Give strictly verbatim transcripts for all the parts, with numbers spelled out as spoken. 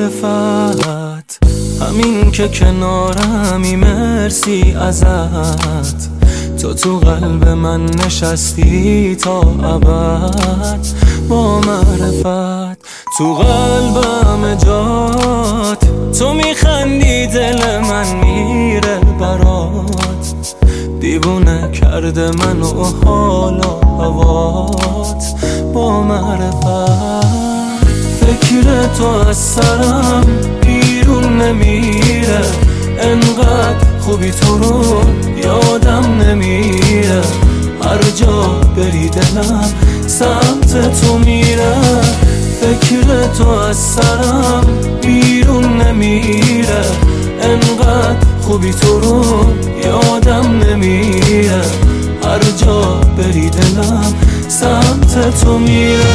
معرفت، همین که کنارمی مرسی ازت. تو تو قلب من نشستی تا ابد با معرفت. تو قلبم جات، تو میخندی دل من میره برات. دیوونه کرده من و حال و هوات با معرفت. فکر تو از سرم بیرون نمیره، انقدر خوبی تو رو یادم نمیره. هر جا بری دلم سمت تو میره. فکر تو از سرم بیرون نمیره، انقدر خوبی تو رو یادم نمیره. هر جا بری دلم سمت تو میره.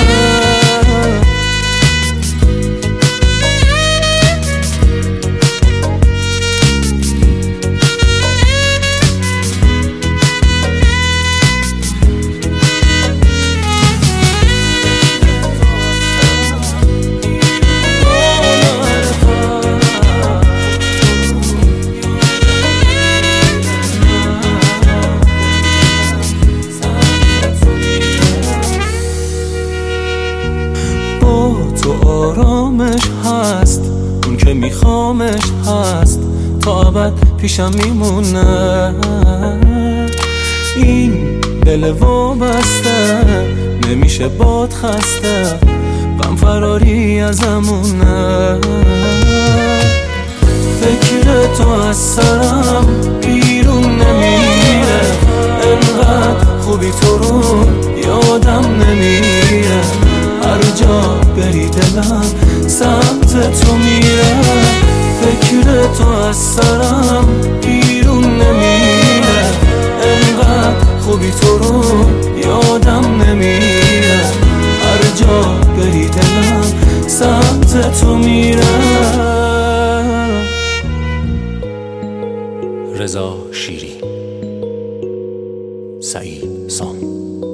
تو آرامش هست، اون که میخوامش هست، تا ابد پیشم میمونه. این دل وابسته نمیشه باد خسته، غم فراری ازمونه. فکر تو از سرم بیرون نمیره، انقدر خوبی تو رو یادم نمیره. هر جا بری دلم سمت تو میره. فکر تو از سرم بیرون نمیره، انقدر خوبی تو رو یادم نمیره. هر جا بری دلم سمت تو میره. رضا شیری، سعید سام.